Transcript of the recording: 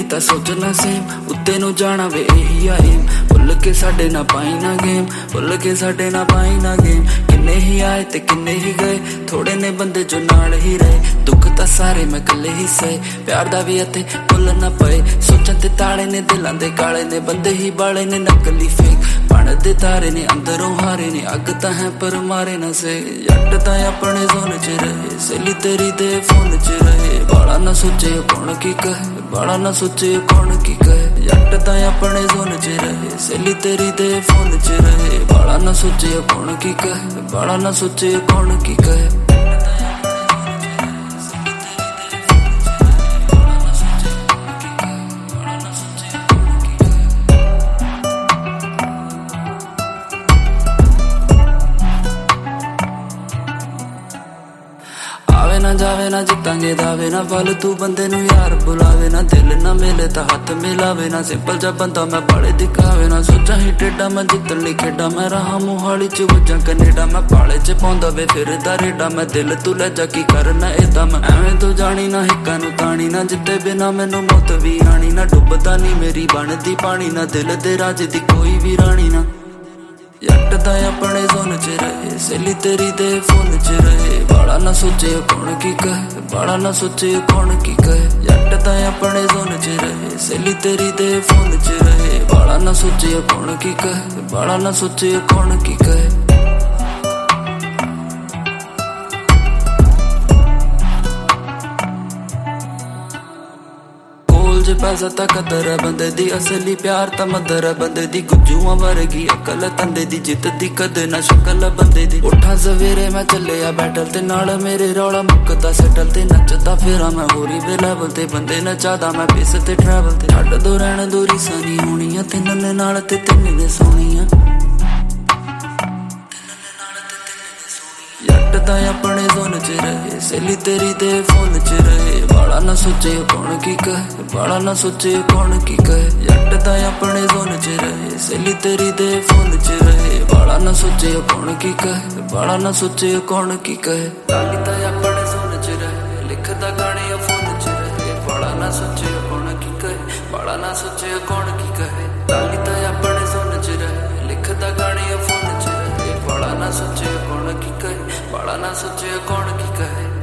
ਤਾਂ ਸੋਚਣਾ ਸੇਮ ਉੱਤੇ ਨੂੰ ਜਾਣਾ ਵੇ ਇਹੀ ਆ ਏਮ ਭੁੱਲ ਕੇ ਸਾਡੇ ਨਾ ਪਾਈ ਨਾ ਗੇਮ ਭੁੱਲ ਕੇ ਸਾਡੇ ਨਾ ਪਾਈ ਨਾ ਗੇਮ ਕਿੰਨੇ ਹੀ ਆਏ ਤੇ ਕਿੰਨੇ ਹੀ ਗਏ ਥੋੜੇ ਨੇ ਬੰਦੇ ਜੋ ਨਾਲ ਹੀ ਰਹੇ ਦੁੱਖ ਤਾਂ ਸਾਰੇ ਮੈਂ ਇਕੱਲੇ ਹੀ ਸਹੇ ਪਿਆਰ ਦਾ ਵੀ ਅਤੇ ਭੁੱਲ ਨਾ ਪਏ ਸੋਚਾਂ ਤੇ ਤਾਲੇ ਨੇ ਦਿਲਾਂ ਦੇ ਕਾਲੇ ਨੇ ਬੰਦੇ ਹੀ ਬਾਲੇ ਨੇ ਨਕਲੀ ਫੇਕ ਬਣਦੇ ਤਾਰੇ ਨੇ ਅੰਦਰੋਂ ਹਾਰੇ ਨੇ ਅੱਗ ਤਾਂ ਹੈ ਪਰ ਮਾਰੇ ਨਾ ਸੇ ਜੱਟ ਤਾਂ ਆਪਣੇ ਜ਼ੋਨ 'ਚ ਰਹੇ ਸਹੇਲੀ ਤੇਰੀ ਦੇ ਫੋਨ 'ਚ ਰਹੇ ਬਾਲਾ ਨਾ ਸੋਚੇ ਕੌਣ ਕੀ ਕਹੇ ਬਾਲਾ ਨਾ ਸੋਚੇ ਕੌਣ ਕੀ ਕਹੇ ਜੱਟ ਤਾਂ ਆਪਣੇ ਜ਼ੋਨ 'ਚ ਰਹੇ ਸਹੇਲੀ ਤੇਰੀ ਦੇ ਫੋਨ 'ਚ ਰਹੇ ਬਾਲਾ ਨਾ ਸੋਚੇ ਕੌਣ ਕੀ ਕਹੇ ਬਾਲਾ ਨਾ ਸੋਚੇ ਕੌਣ ਕੀ ਕਹੇ ਆਵੇ ਨਾ ਜਾਵੇ ਨਾ ਜਿੱਤਾਂਗੇ ਦਾਵੇ ਨਾ ਫਾਲਤੂ ਬੰਦੇ ਨੂੰ ਯਾਰ ਬੁਲਾਵੇ ਨਾ ਦਿਲ ਨਾ ਮਿਲੇ ਤਾਂ ਹੱਥ ਮਿਲਾਵੇ ਨਾ ਸਿੰਪਲ ਜਿਹਾ ਬੰਦਾ ਮੈਂ ਬਾਲੇ ਦਿਖਾਵੇ ਨਾ ਸੋਚਾਂ ਹੀ ਟੇਡਾ ਮੈਂ ਜਿੱਤਣ ਲਈ ਖੇਡਾਂ ਮੈਂ ਰਹਾ ਮੋਹਾਲੀ 'ਚ ਵੱਜਾਂ ਕੈਨੇਡਾ ਮੈਂ ਪਾਲੇ 'ਚ ਪਾਉਂਦਾ ਵੇ ਫਿਰਦਾ ਰੇਡਾ ਮੈਂ ਦਿਲ ਤੂੰ ਲੈ ਜਾ ਕੀ ਕਰਨਾ ਏਦਾਂ ਮੈਂ ਐਵੇਂ ਤੂੰ ਜਾਣੀ ਨਾ ਹਿੱਕਾਂ ਨੂੰ ਤਾਣੀ ਨਾ ਜਿੱਤੇ ਬਿਨਾ ਮੈਨੂੰ ਮੌਤ ਵੀ ਆਣੀ ਨਾ ਡੁੱਬਦਾ ਨਹੀਂ ਮੇਰੀ ਬਣਦੀ ਪਾਣੀ ਨਾ ਦਿਲ ਦੇ ਰਾਜ ਦੀ ਕੋਈ ਵੀ ਰਾਣੀ ਨਾ ਜੱਟ ਤਾਂ ਆਪਣੇ ਜ਼ੋਨ 'ਚ ਰਹੇ ਸਹੇਲੀ ਤੇਰੀ ਦੇ ਫੋਨ 'ਚ ਰਹੇ ਬਾਲਾ ਨਾ ਸੋਚੇ ਕੌਣ ਕੀ ਕਹੇ ਬਾਲਾ ਨਾ ਸੋਚੇ ਕੌਣ ਕੀ ਕਹੇ ਜੱਟ ਤਾਂ ਆਪਣੇ ਜ਼ੋਨ 'ਚ ਰਹੇ ਸਹੇਲੀ ਤੇਰੀ ਦੇ ਫੋਨ 'ਚ ਰਹੇ ਬਾਲਾ ਨਾ ਸੋਚੇ ਕੌਣ ਕੀ ਕਹੇ ਬਾਲਾ ਨਾ ਸੋਚੇ ਕੌਣ ਕੀ ਕਹੇ ਜੇ ਪੈਸਾ ਤਾਂ ਕਦਰ ਹੈ ਬੰਦੇ ਦੀ ਅਸਲੀ ਪਿਆਰ ਤਾਂ ਮਦਰ ਹੈ ਬੰਦੇ ਦੀ ਗੁੱਜੂਆਂ ਵਰਗੀ ਅਕਲ ਤੰਦੇ ਦੀ ਜਿੱਤ ਦੀ ਕਦੇ ਨਾ ਸ਼ਕਲ ਬੰਦੇ ਦੀ ਉੱਠਾਂ ਸਵੇਰੇ ਮੈਂ ਚੱਲਿਆ ਬੈਟਲ ਤੇ ਨਾਲ ਮੇਰੇ ਰੌਲਾ ਮੁੱਕਦਾ ਸੈਟਲ ਤੇ ਨੱਚਦਾ ਫੇਰਾਂ ਮੈਂ ਹੋਰੀ ਵੇ ਲੈਵਲ ਤੇ ਬੰਦੇ ਨਚਾਦਾ ਮੈਂ ਪੇਸ ਤੇ ਟਰੈਵਲ ਤੇ ਛੱਡ ਦੋ ਰਹਿਣ ਦੂਰੀ ਸਾਨੀ ਹੋਣੀਆਂ ਤਿੰਨ ਨਾਲ ਤੇ ਤਿੰਨ ਨੇ ਸੋਹਣੀਆਂ ਜੱਟ ਤਾਂ ਆਪਣੇ ਜ਼ੋਨ 'ਚ ਰਹੇ ਸਹੇਲੀ ਤੇਰੀ ਦੇ ਫੋਨ 'ਚ ਰਹੇ ਬਾਲਾ ਨਾ ਸੋਚੇ ਕੌਣ ਕੀ ਕਹੇ ਬਾਲਾ ਨਾ ਸੋਚੇ ਕੌਣ ਕੀ ਕਹੇ ਜੱਟ ਤਾਂ ਆਪਣੇ ਜ਼ੋਨ 'ਚ ਰਹੇ ਸਹੇਲੀ ਤੇਰੀ ਦੇ ਫੋਨ 'ਚ ਰਹੇ ਬਾਲਾ ਨਾ ਸੋਚੇ ਕੌਣ ਕੀ ਕਹੇ ਬਾਲਾ ਨਾ ਸੋਚੇ ਕੌਣ ਕੀ ਕਹੇ ਲਾਲੀ ਤਾਂ ਆਪਣੇ ਜ਼ੋਨ 'ਚ ਰਹੇ ਲਿਖਦਾ ਗਾਣੇ ਫੋਨ 'ਚ ਰਹੇ ਬਾਲਾ ਨਾ ਸੋਚੇ ਕੌਣ ਕੀ ਕਹੇ ਬਾਲਾ ਨਾ ਸੋਚੇ ਕੌਣ ਕੀ ਕਹੇ ਲਾਲੀ ਤਾਂ ਆਪਣੇ ਜ਼ੋਨ 'ਚ ਰਹੇ ਲਿਖਦਾ ਗਾਣੇ ਫੋਨ 'ਚ ਰਹੇ ਬਾਲਾ ਨਾ ਸੋਚੇ ਕੌਣ ਕੀ ਕਹੇ ਬਾਲਾ ਨਾ ਸੋਚੇ ਕੌਣ ਕੀ ਕਹੇ